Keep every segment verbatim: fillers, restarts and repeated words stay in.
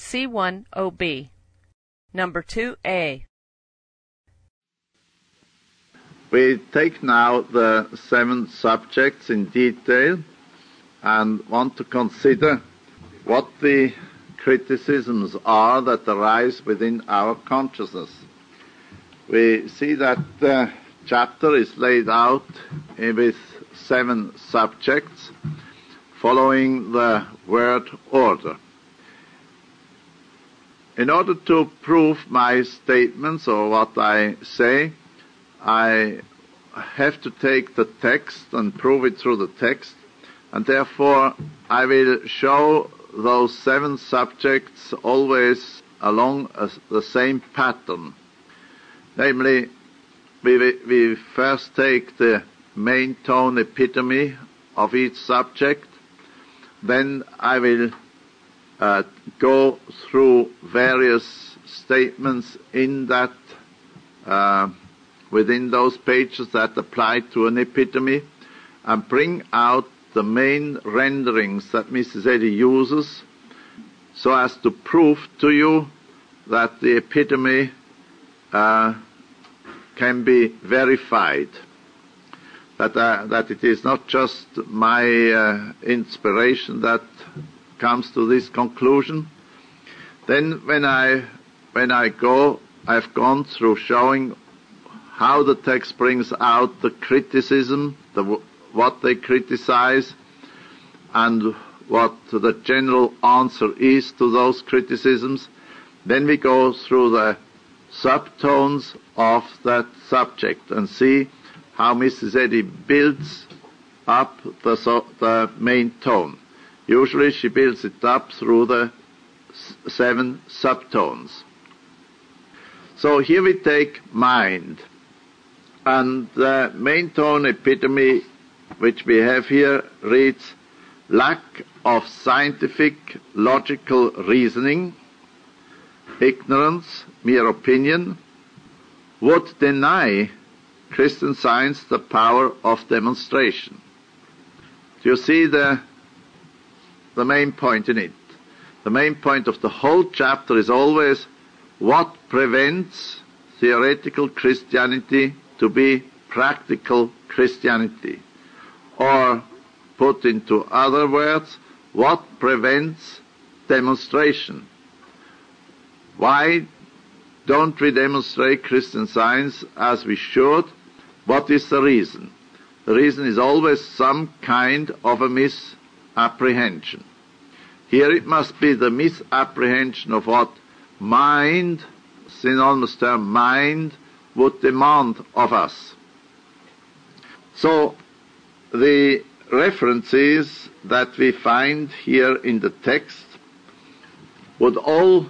C one O B. Number two A. We take now the seven subjects in detail and want to consider what the criticisms are that arise within our consciousness. We see that the chapter is laid out with seven subjects following the word order. In order to prove my statements or what I say, I have to take the text and prove it through the text, and therefore I will show those seven subjects always along a, the same pattern. Namely, we, we first take the main tone epitome of each subject, then I will uh, go through various statements in that uh, within those pages that apply to an epitome, and bring out the main renderings that Missus Eddy uses, so as to prove to you that the epitome uh, can be verified, that, uh, that it is not just my uh, inspiration that comes to this conclusion. Then when I, when I go, I've gone through showing how the text brings out the criticism, the, what they criticize, and what the general answer is to those criticisms. Then we go through the subtones of that subject and see how Missus Eddy builds up the, so, the main tone. Usually she builds it up through the s- seven subtones. So here we take mind. And the main tone epitome which we have here reads, lack of scientific logical reasoning, ignorance, mere opinion, would deny Christian Science the power of demonstration. Do you see the, the main point in it? The main point of the whole chapter is always what prevents theoretical Christianity to be practical Christianity. Or, put into other words, what prevents demonstration? Why don't we demonstrate Christian Science as we should? What is the reason? The reason is always some kind of a misapprehension. Here it must be the misapprehension of what mind, synonymous term mind, would demand of us. So, the references that we find here in the text would all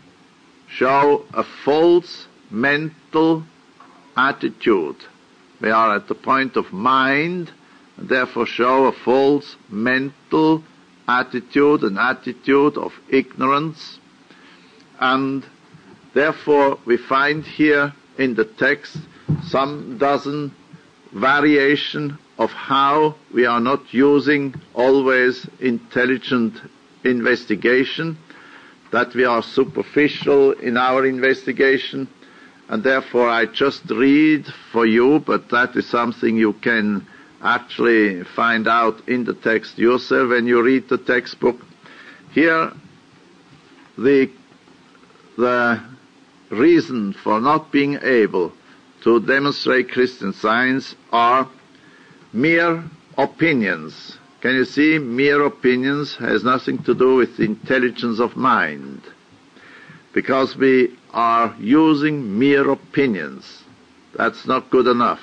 show a false mental attitude. We are at the point of mind, and therefore show a false mental attitude, an attitude of ignorance, and therefore we find here in the text some dozen variation of how we are not using always intelligent investigation, that we are superficial in our investigation, and therefore I just read for you, but that is something you can actually find out in the text yourself when you read the textbook. Here, the, the reason for not being able to demonstrate Christian Science are mere opinions. Can you see? Mere opinions has nothing to do with the intelligence of mind, because we are using mere opinions. That's not good enough,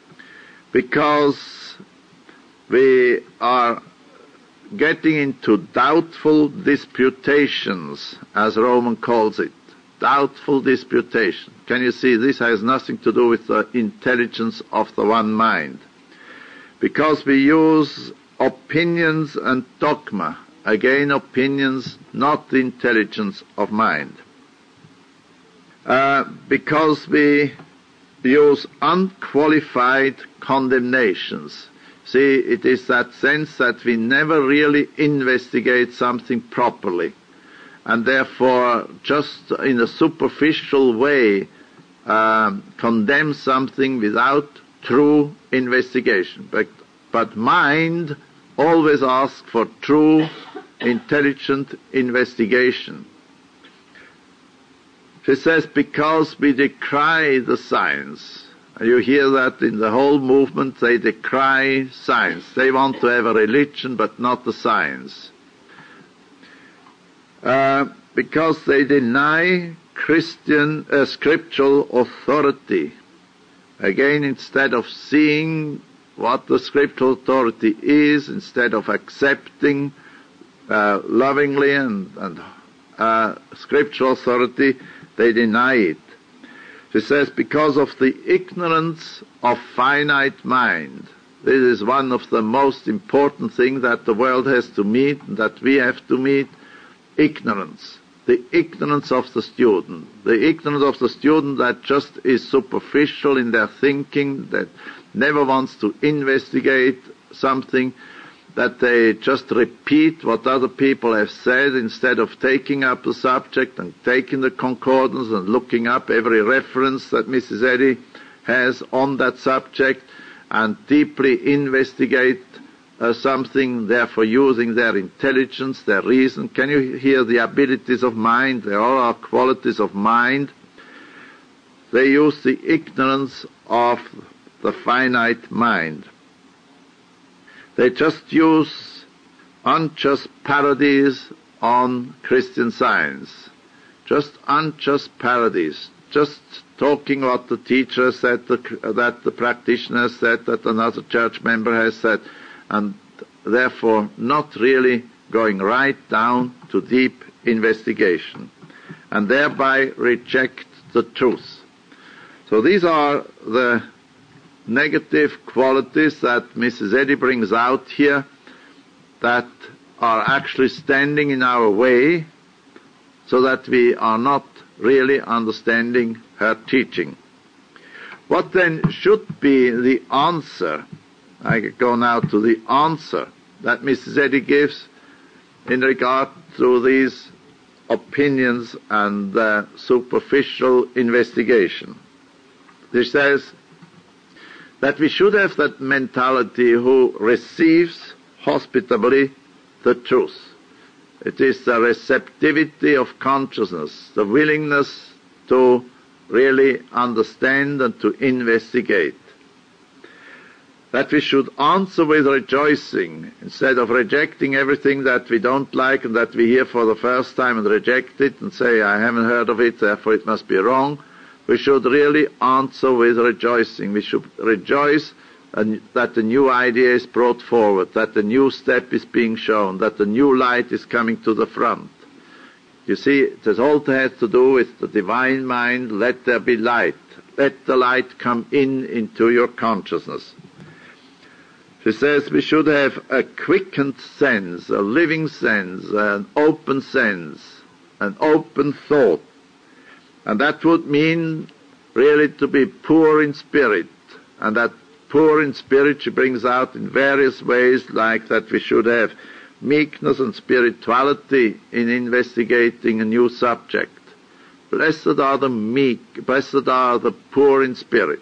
because we are getting into doubtful disputations, as Roman calls it. Doubtful disputation. Can you see? This has nothing to do with the intelligence of the one mind, because we use opinions and dogma. Again, opinions, not the intelligence of mind. Uh, because we use unqualified condemnations. See, it is that sense that we never really investigate something properly. and therefore just in a superficial way um, condemn something without true investigation. But, but mind always asks for true, intelligent investigation. She says, because we decry the science. You hear that in the whole movement, they decry science. They want to have a religion, but not the science. Uh, because they deny Christian uh, scriptural authority. Again, instead of seeing what the scriptural authority is, instead of accepting uh, lovingly and, and uh, scriptural authority, they deny it. She says, because of the ignorance of finite mind. This is one of the most important things that the world has to meet, and that we have to meet. Ignorance. The ignorance of the student. The ignorance of the student that just is superficial in their thinking, that never wants to investigate something, that they just repeat what other people have said instead of taking up the subject and taking the concordance and looking up every reference that Missus Eddy has on that subject and deeply investigate uh, something, therefore using their intelligence, their reason. Can you hear the abilities of mind? They all are qualities of mind. They use the ignorance of the finite mind. They just use unjust parodies on Christian Science. Just unjust parodies. Just talking what the teacher said, the, that the practitioner said, that another church member has said, and therefore not really going right down to deep investigation, and thereby reject the truth. So these are the negative qualities that Missus Eddy brings out here that are actually standing in our way, so that we are not really understanding her teaching. What then should be the answer? I go now to the answer that Missus Eddy gives in regard to these opinions and uh, superficial investigation. She says that we should have that mentality who receives hospitably the truth. It is the receptivity of consciousness, the willingness to really understand and to investigate. That we should answer with rejoicing, instead of rejecting everything that we don't like and that we hear for the first time and reject it and say, I haven't heard of it, therefore it must be wrong. We should really answer with rejoicing. We should rejoice that the new idea is brought forward, that the new step is being shown, that the new light is coming to the front. You see, it has all to have to do with the divine mind. Let there be light. Let the light come in into your consciousness. She says we should have a quickened sense, a living sense, an open sense, an open thought. And that would mean really to be poor in spirit. And that poor in spirit she brings out in various ways, like that we should have meekness and spirituality in investigating a new subject. Blessed are the meek, blessed are the poor in spirit.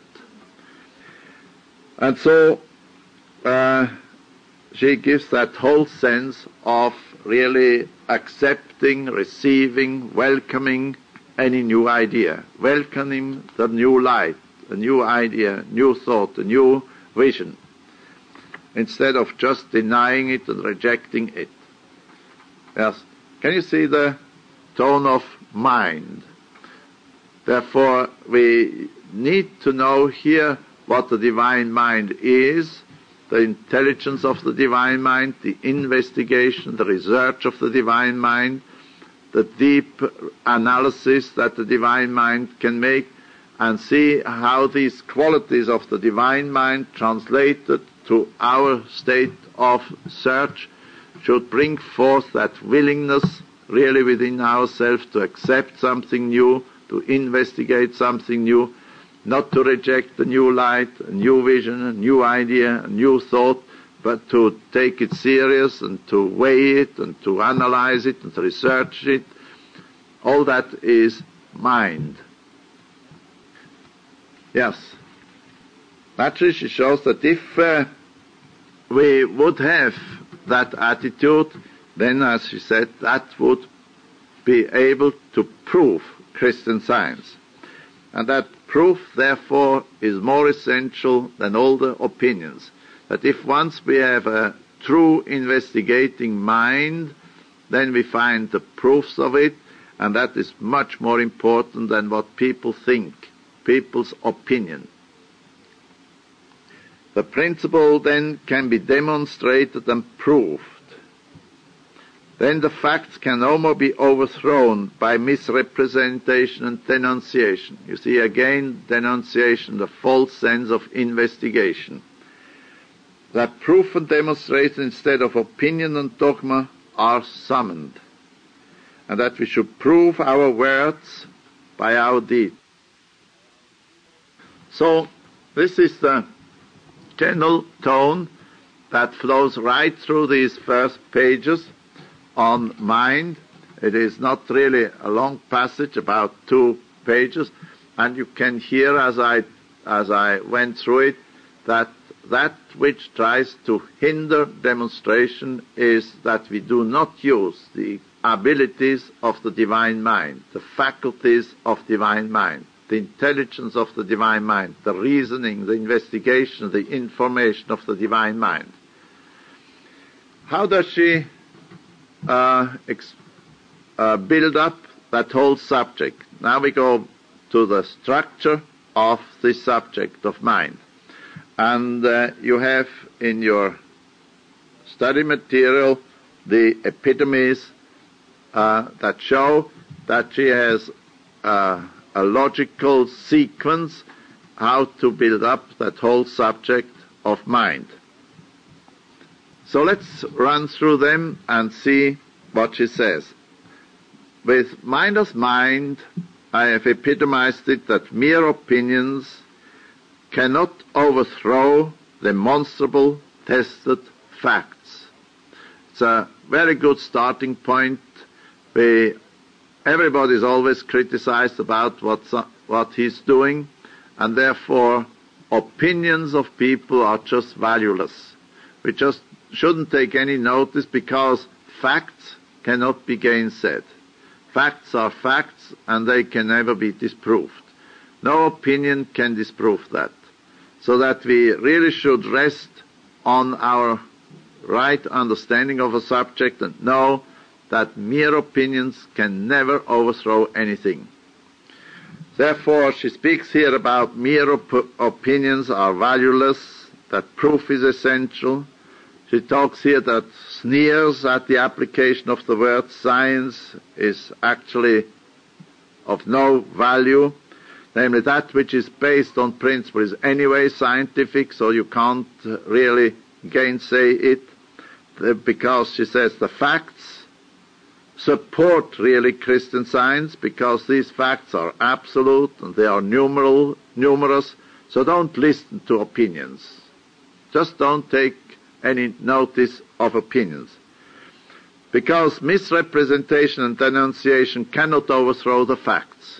And so uh, she gives that whole sense of really accepting, receiving, welcoming any new idea, welcoming the new light, a new idea, new thought, a new vision, instead of just denying it and rejecting it. Yes. Can you see the tone of mind? Therefore, we need to know here what the divine mind is, the intelligence of the divine mind, the investigation, the research of the divine mind, the deep analysis that the divine mind can make, and see how these qualities of the divine mind translated to our state of search should bring forth that willingness really within ourselves to accept something new, to investigate something new, not to reject the new light, a new vision, a new idea, a new thought, but to take it serious and to weigh it and to analyze it and to research it All that is mind. Yes. Naturally, she shows that if uh, we would have that attitude, then, as she said, that would be able to prove Christian Science. And that proof, therefore, is more essential than all the opinions. That if once we have a true investigating mind, then we find the proofs of it, and that is much more important than what people think, people's opinion. The principle then can be demonstrated and proved. Then the facts can no more be overthrown by misrepresentation and denunciation. You see again, denunciation, the false sense of investigation. That proof and demonstration instead of opinion and dogma are summoned, and that we should prove our words by our deeds. So this is the general tone that flows right through these first pages on mind. It is not really a long passage, about two pages, and you can hear as I as I went through it that that which tries to hinder demonstration is that we do not use the abilities of the divine mind, the faculties of divine mind, the intelligence of the divine mind, the reasoning, the investigation, the information of the divine mind. How does she uh, ex- uh, build up that whole subject? Now we go to the structure of the subject of mind. And uh, you have in your study material the epitomes uh, that show that she has uh, a logical sequence how to build up that whole subject of mind. So let's run through them and see what she says. With mind as mind, I have epitomized it that mere opinions cannot overthrow demonstrable, tested facts. It's a very good starting point. We, everybody is always criticized about what's, what he's doing, and therefore opinions of people are just valueless. We just shouldn't take any notice because facts cannot be gainsaid. Facts are facts, and they can never be disproved. No opinion can disprove that. So that we really should rest on our right understanding of a subject and know that mere opinions can never overthrow anything. Therefore, she speaks here about mere op- opinions are valueless, that proof is essential. She talks here that sneers at the application of the word science is actually of no value. Namely, that which is based on principle is anyway scientific, so you can't really gainsay it, because she says the facts support really Christian Science, because these facts are absolute and they are numeral, numerous, so don't listen to opinions. Just don't take any notice of opinions. Because misrepresentation and denunciation cannot overthrow the facts.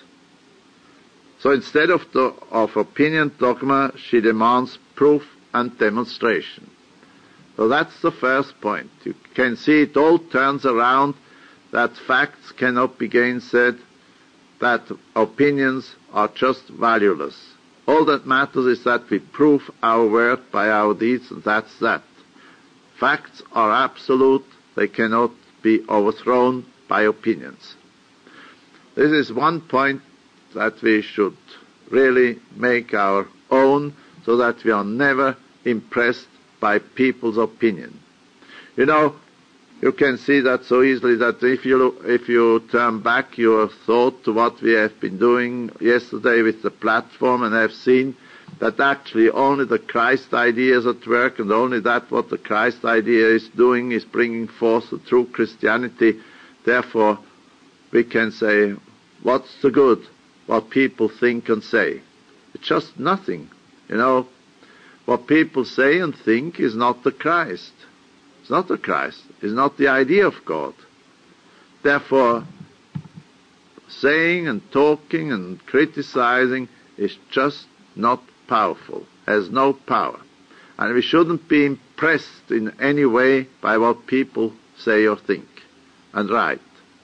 So instead of, the, of opinion dogma, she demands proof and demonstration. So that's the first point. You can see it all turns around, that facts cannot be gainsaid, that opinions are just valueless. All that matters is that we prove our word by our deeds, and that's that. Facts are absolute, they cannot be overthrown by opinions. This is one point that we should really make our own, so that we are never impressed by people's opinion. You know, you can see that so easily that if you if you turn back your thought to what we have been doing yesterday with the platform, and have seen that actually only the Christ idea is at work, and only that what the Christ idea is doing is bringing forth the true Christianity. Therefore, we can say, what's the good? What people think and say. It's just nothing. You know, what people say and think is not the Christ. It's not the Christ. It's not the idea of God. Therefore, saying and talking and criticizing is just not powerful, has no power. And we shouldn't be impressed in any way by what people say or think and write.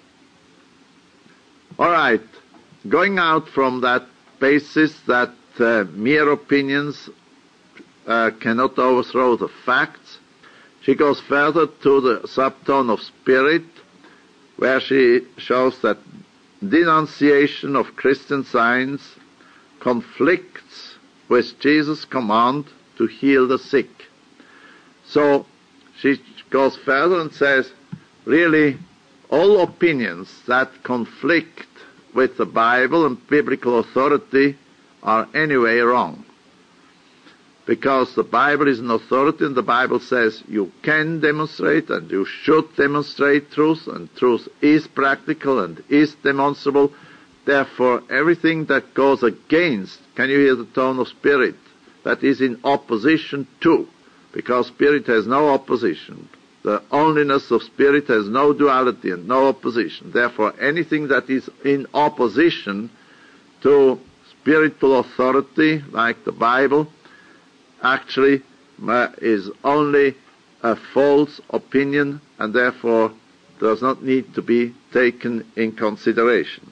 All right, going out from that basis that uh, mere opinions uh, cannot overthrow the facts, she goes further to the subtone of spirit, where she shows that denunciation of Christian Science conflicts with Jesus' command to heal the sick. So she goes further and says, really, all opinions that conflict with the Bible and biblical authority are anyway wrong. Because the Bible is an authority, and the Bible says you can demonstrate and you should demonstrate truth, and truth is practical and is demonstrable. Therefore, everything that goes against, can you hear the tone of spirit, that is in opposition to, because spirit has no opposition. The onlyness of spirit has no duality and no opposition. Therefore, anything that is in opposition to spiritual authority, like the Bible, actually uh, is only a false opinion and therefore does not need to be taken in consideration.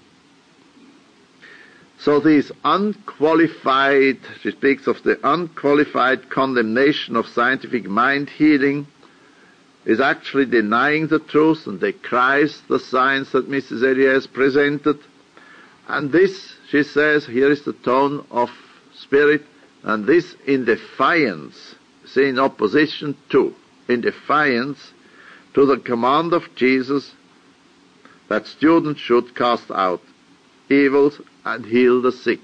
So this unqualified, she speaks of the unqualified condemnation of scientific mind healing, is actually denying the truth and decries the science that Missus Eddy has presented. And this, she says, here is the tone of spirit, and this in defiance, see, in opposition to, in defiance to the command of Jesus that students should cast out evils and heal the sick.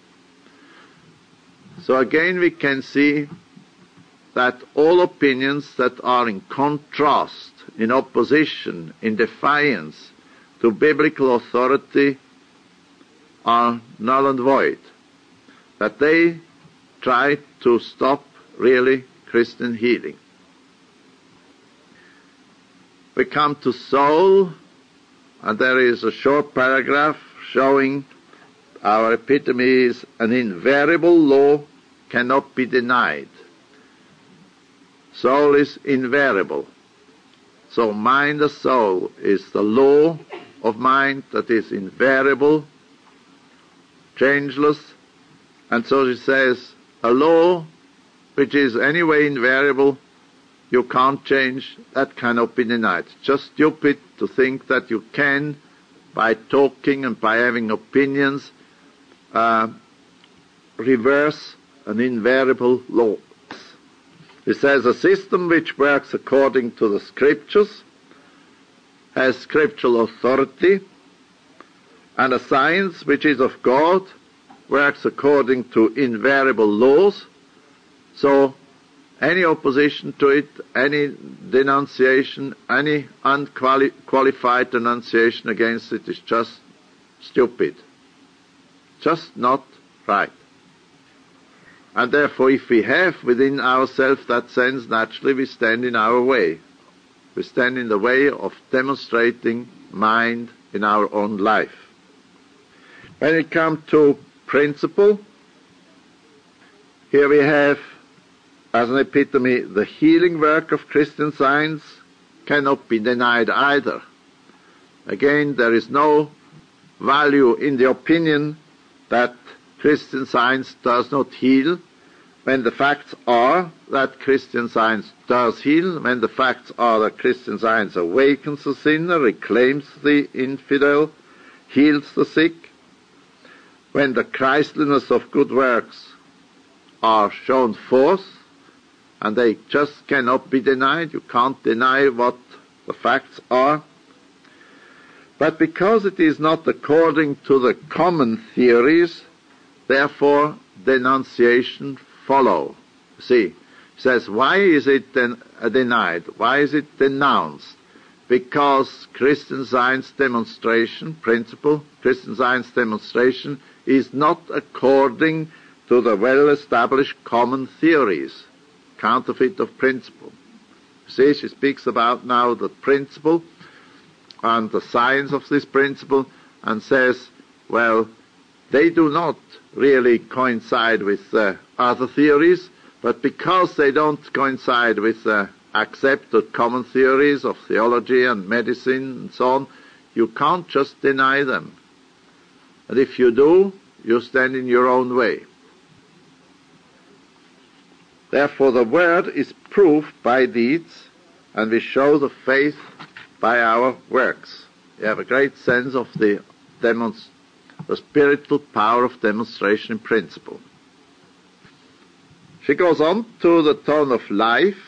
So again we can see that all opinions that are in contrast, in opposition, in defiance to biblical authority are null and void, that they try to stop really Christian healing. We come to soul, and there is a short paragraph showing our epitome is an invariable law cannot be denied. Soul is invariable. So mind as soul is the law of mind that is invariable, changeless, and so she says, a law which is anyway invariable, you can't change, that cannot be denied. It's just stupid to think that you can, by talking and by having opinions, uh, reverse an invariable law. He says a system which works according to the scriptures has scriptural authority, and a science which is of God works according to invariable laws. So any opposition to it, any denunciation, any unqualified denunciation against it is just stupid, just not right. And therefore, if we have within ourselves that sense, naturally we stand in our way. We stand in the way of demonstrating mind in our own life. When it comes to principle, here we have, as an epitome, the healing work of Christian Science cannot be denied either. Again, there is no value in the opinion that Christian Science does not heal, when the facts are that Christian Science does heal, when the facts are that Christian Science awakens the sinner, reclaims the infidel, heals the sick, when the Christliness of good works are shown forth, and they just cannot be denied. You can't deny what the facts are. But because it is not according to the common theories, therefore denunciation follow. See, it says, why is it then denied? Why is it denounced? Because Christian Science demonstration, principle, Christian Science demonstration is not according to the well-established common theories, counterfeit of principle. See, she speaks about now the principle and the science of this principle, and says, well, they do not really coincide with uh, other theories, but because they don't coincide with uh, accepted common theories of theology and medicine and so on, you can't just deny them. And if you do, you stand in your own way. Therefore the Word is proof by deeds, and we show the faith by our works. You have a great sense of the, demonst- the spiritual power of demonstration in principle. She goes on to the tone of life.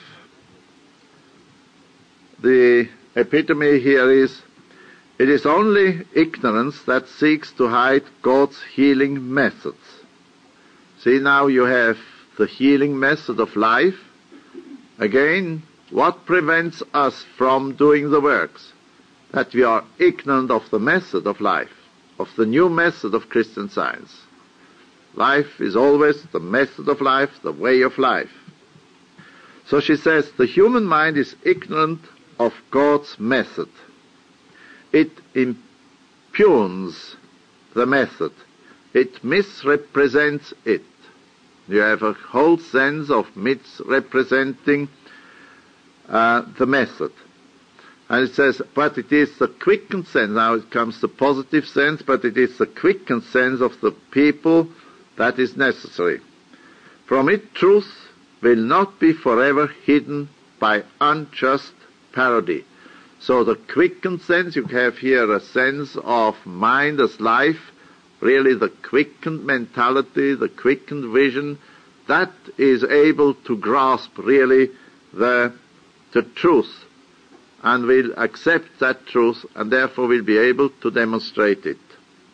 The epitome here is, it is only ignorance that seeks to hide God's healing methods. See, now you have the healing method of life. Again, what prevents us from doing the works? That we are ignorant of the method of life, of the new method of Christian Science. Life is always the method of life, the way of life. So she says, the human mind is ignorant of God's method. It impugns the method. It misrepresents it. You have a whole sense of misrepresenting uh, the method. And it says, but it is the quickened sense, now it comes the positive sense, but it is the quickened sense of the people that is necessary. From it truth will not be forever hidden by unjust parody. So the quickened sense, you have here a sense of mind as life, really the quickened mentality, the quickened vision, that is able to grasp really the, the truth, and will accept that truth, and therefore will be able to demonstrate it.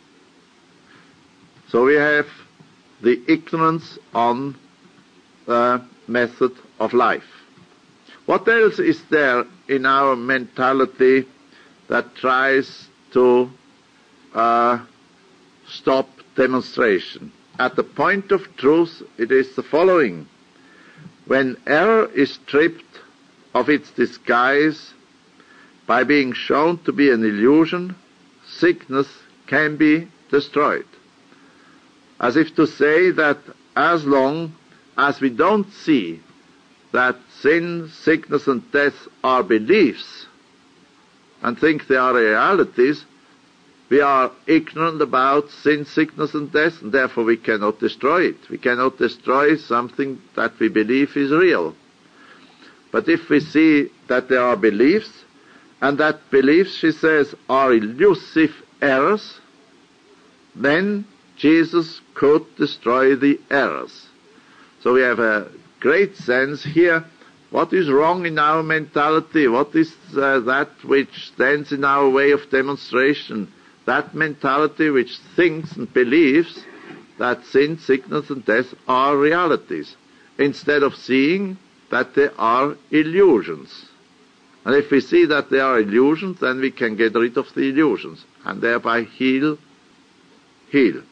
So we have the ignorance on the method of life. What else is there in our mentality that tries to uh, stop demonstration? At the point of truth, it is the following. When error is stripped of its disguise by being shown to be an illusion, sickness can be destroyed. As if to say that as long as we don't see that sin, sickness and death are beliefs and think they are realities, we are ignorant about sin, sickness and death, and therefore we cannot destroy it. We cannot destroy something that we believe is real. But if we see that there are beliefs, and that beliefs, she says, are elusive errors, then Jesus could destroy the errors. So we have a great sense here, what is wrong in our mentality, what is uh, that which stands in our way of demonstration, that mentality which thinks and believes that sin, sickness and death are realities, instead of seeing that they are illusions. And if we see that they are illusions, then we can get rid of the illusions, and thereby heal, heal.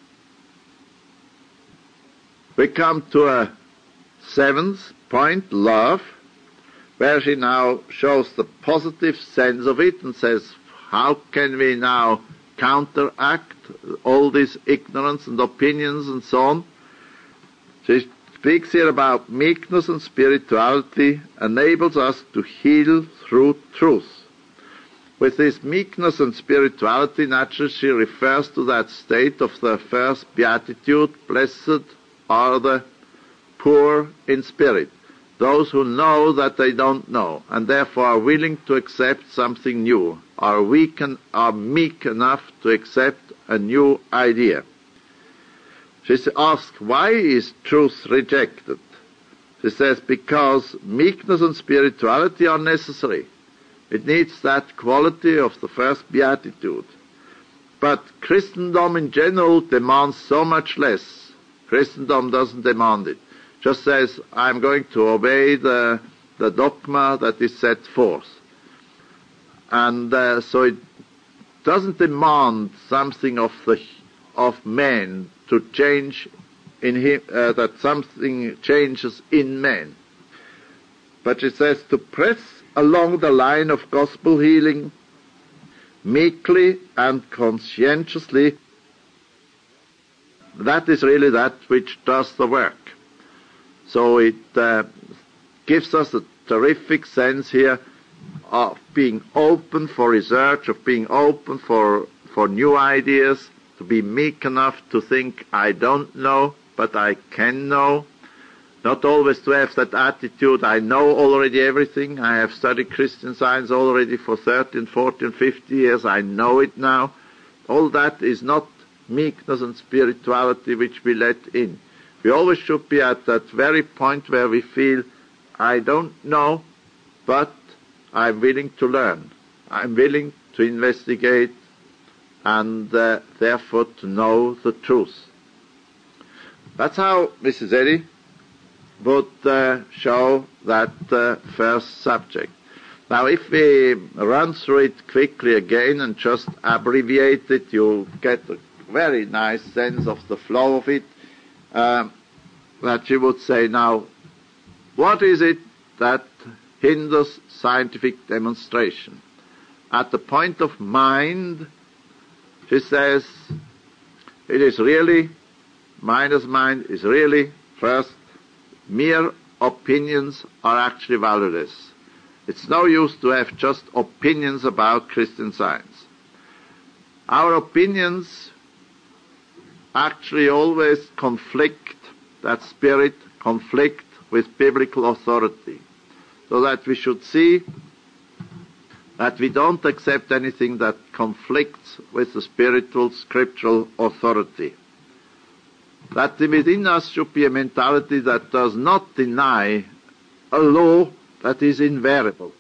We come to a seventh point, love, where she now shows the positive sense of it and says, how can we now counteract all this ignorance and opinions and so on? She speaks here about meekness and spirituality enables us to heal through truth. With this meekness and spirituality, naturally she refers to that state of the first beatitude, blessed are the poor in spirit, those who know that they don't know, and therefore are willing to accept something new, are weak and are meek enough to accept a new idea. She asks, why is truth rejected? She says, because meekness and spirituality are necessary. It needs that quality of the first beatitude. But Christendom in general demands so much less. Christendom doesn't demand it. Just says, I'm going to obey the, the dogma that is set forth. And uh, so it doesn't demand something of the of man to change in him, uh, that something changes in man. But it says to press along the line of gospel healing meekly and conscientiously. That is really that which does the work. So it uh, gives us a terrific sense here of being open for research, of being open for, for new ideas, to be meek enough to think, I don't know, but I can know. Not always to have that attitude, I know already everything, I have studied Christian Science already for thirteen, fourteen, fifty years, I know it now. All that is not meekness and spirituality which we let in. We always should be at that very point where we feel, I don't know, but I'm willing to learn. I'm willing to investigate and uh, therefore to know the truth. That's how Missus Eddy would uh, show that uh, first subject. Now, if we run through it quickly again and just abbreviate it, you'll get a very nice sense of the flow of it. Um, that she would say, now, what is it that hinders scientific demonstration? At the point of mind, she says, it is really, minus mind is really, first, mere opinions are actually valueless. It's no use to have just opinions about Christian Science. Our opinions actually always conflict, that spirit conflict with biblical authority. So that we should see that we don't accept anything that conflicts with the spiritual, scriptural authority. That within us should be a mentality that does not deny a law that is invariable.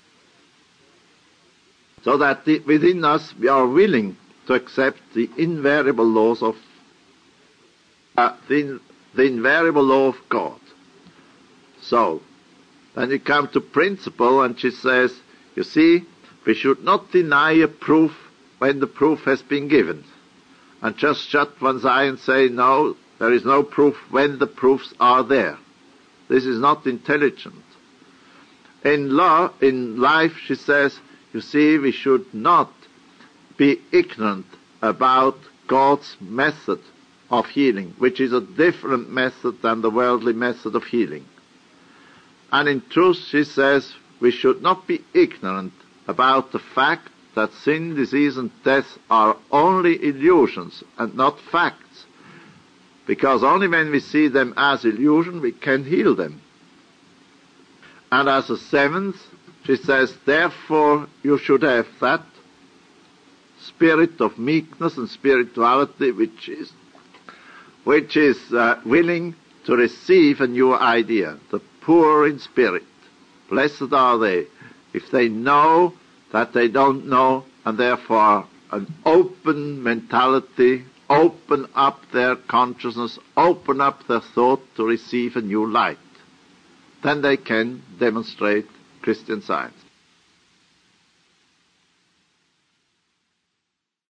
So that the, within us we are willing to accept the invariable laws of uh, the, the invariable law of God. So, then you come to principle, and she says, you see, we should not deny a proof when the proof has been given, and just shut one's eye and say, no, there is no proof when the proofs are there. This is not intelligent. In law, in life, she says, you see, we should not be ignorant about God's method of healing, which is a different method than the worldly method of healing. And in truth, she says, we should not be ignorant about the fact that sin, disease, and death are only illusions and not facts. Because only when we see them as illusion, we can heal them. And as a seventh, she says, therefore you should have that spirit of meekness and spirituality which is, which is uh, willing to receive a new idea. The poor in spirit, blessed are they, if they know that they don't know, and therefore an open mentality, open up their consciousness, open up their thought to receive a new light. Then they can demonstrate Christian Science.